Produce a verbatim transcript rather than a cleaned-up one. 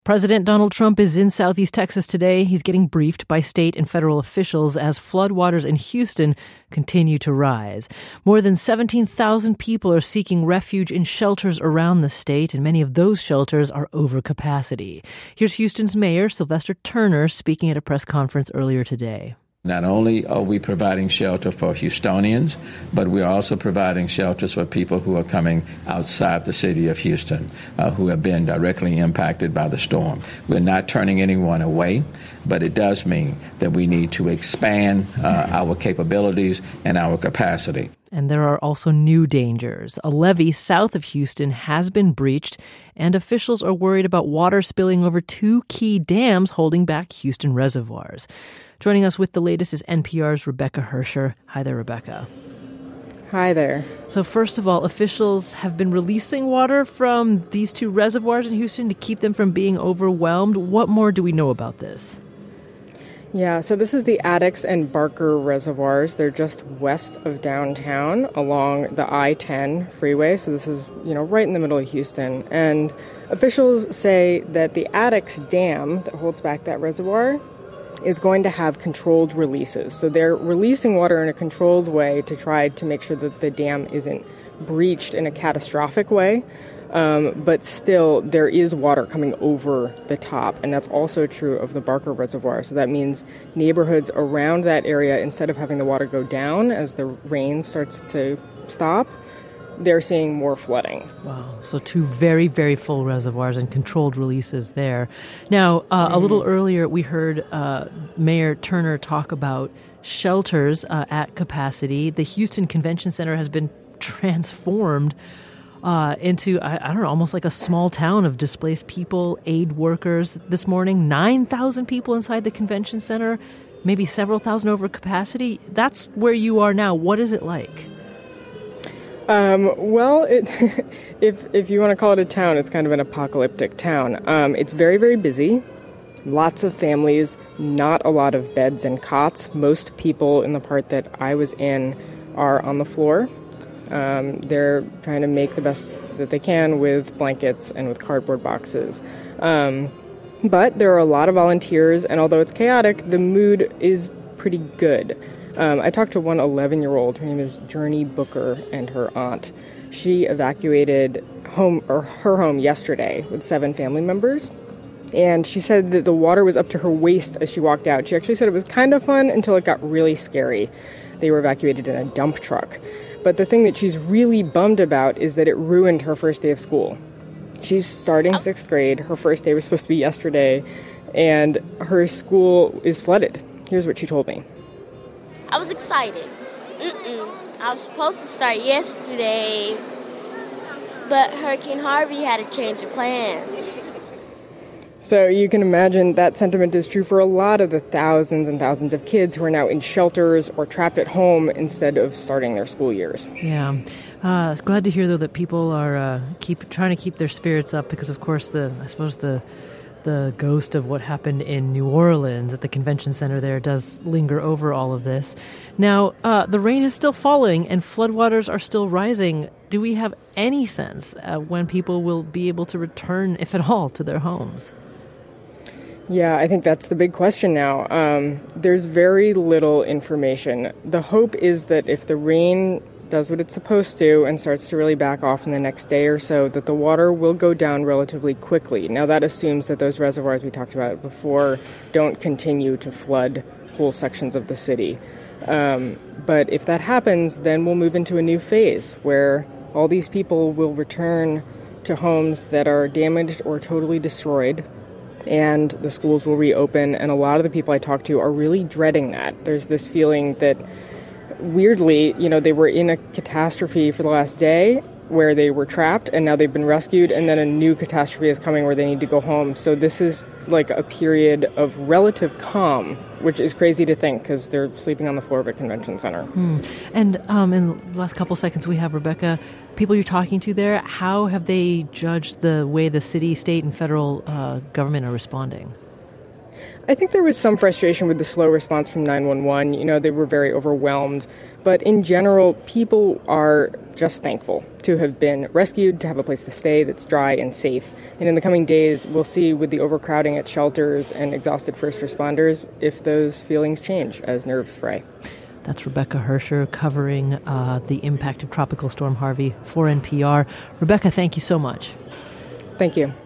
President Donald Trump is in Southeast Texas today. He's getting briefed by state and federal officials as floodwaters in Houston continue to rise. More than seventeen thousand people are seeking refuge in shelters around the state, and many of those shelters are over capacity. Here's Houston's Mayor Sylvester Turner speaking at a press conference earlier today. Not only are we providing shelter for Houstonians, but we're also providing shelters for people who are coming outside the city of Houston, uh, who have been directly impacted by the storm. We're not turning anyone away, but it does mean that we need to expand uh, our capabilities and our capacity. And there are also new dangers. A levee south of Houston has been breached, and officials are worried about water spilling over two key dams holding back Houston reservoirs. Joining us with the latest is N P R's Rebecca Hersher. Hi there, Rebecca. Hi there. So first of all, officials have been releasing water from these two reservoirs in Houston to keep them from being overwhelmed. What more do we know about this? Yeah, so this is the Addicks and Barker reservoirs. They're just west of downtown along the I ten freeway. So this is, you know, right in the middle of Houston. And officials say that the Addicks Dam that holds back that reservoir is going to have controlled releases. So they're releasing water in a controlled way to try to make sure that the dam isn't breached in a catastrophic way. Um, but still, there is water coming over the top, and that's also true of the Barker Reservoir. So that means neighborhoods around that area, instead of having the water go down as the rain starts to stop, they're seeing more flooding. Wow. So two very, very full reservoirs and controlled releases there. Now, uh, mm-hmm. a little earlier, we heard uh, Mayor Turner talk about shelters uh, at capacity. The Houston Convention Center has been transformed Uh, into, I, I don't know, almost like a small town of displaced people, aid workers. This morning, nine thousand people inside the convention center, maybe several thousand over capacity. That's where you are now. What is it like? Um, well, it, if if you want to call it a town, it's kind of an apocalyptic town. Um, it's very, very busy. Lots of families, not a lot of beds and cots. Most people in the part that I was in are on the floor. Um, they're trying to make the best that they can with blankets and with cardboard boxes. Um, but there are a lot of volunteers, and although it's chaotic, the mood is pretty good. Um, I talked to one eleven-year-old. Her name is Journey Booker, and her aunt. She evacuated home or her home yesterday with seven family members. And she said that the water was up to her waist as she walked out. She actually said it was kind of fun until it got really scary. They were evacuated in a dump truck. But the thing that she's really bummed about is that it ruined her first day of school. She's starting sixth grade. Her first day was supposed to be yesterday, and her school is flooded. Here's what she told me. I was excited. Mm-mm. I was supposed to start yesterday, but Hurricane Harvey had to change the plans. So you can imagine that sentiment is true for a lot of the thousands and thousands of kids who are now in shelters or trapped at home instead of starting their school years. Yeah. Uh, glad to hear, though, that people are uh, keep trying to keep their spirits up because, of course, the I suppose the the ghost of what happened in New Orleans at the convention center there does linger over all of this. Now, uh, the rain is still falling and floodwaters are still rising. Do we have any sense uh, when people will be able to return, if at all, to their homes? Yeah, I think that's the big question now. Um, there's very little information. The hope is that if the rain does what it's supposed to and starts to really back off in the next day or so, that the water will go down relatively quickly. Now, that assumes that those reservoirs we talked about before don't continue to flood whole sections of the city. Um, but if that happens, then we'll move into a new phase where all these people will return to homes that are damaged or totally destroyed, and the schools will reopen, and a lot of the people I talk to are really dreading that. There's this feeling that, weirdly, you know, they were in a catastrophe for the last day where they were trapped, and now they've been rescued, and then a new catastrophe is coming where they need to go home. So this is like a period of relative calm, which is crazy to think because they're sleeping on the floor of a convention center. Hmm. And um, in the last couple seconds we have, Rebecca, people you're talking to there, how have they judged the way the city, state, and federal uh, government are responding? I think there was some frustration with the slow response from nine one one. You know, they were very overwhelmed. But in general, people are just thankful to have been rescued, to have a place to stay that's dry and safe. And in the coming days, we'll see with the overcrowding at shelters and exhausted first responders if those feelings change as nerves fray. That's Rebecca Hersher covering uh, the impact of Tropical Storm Harvey for N P R. Rebecca, thank you so much. Thank you.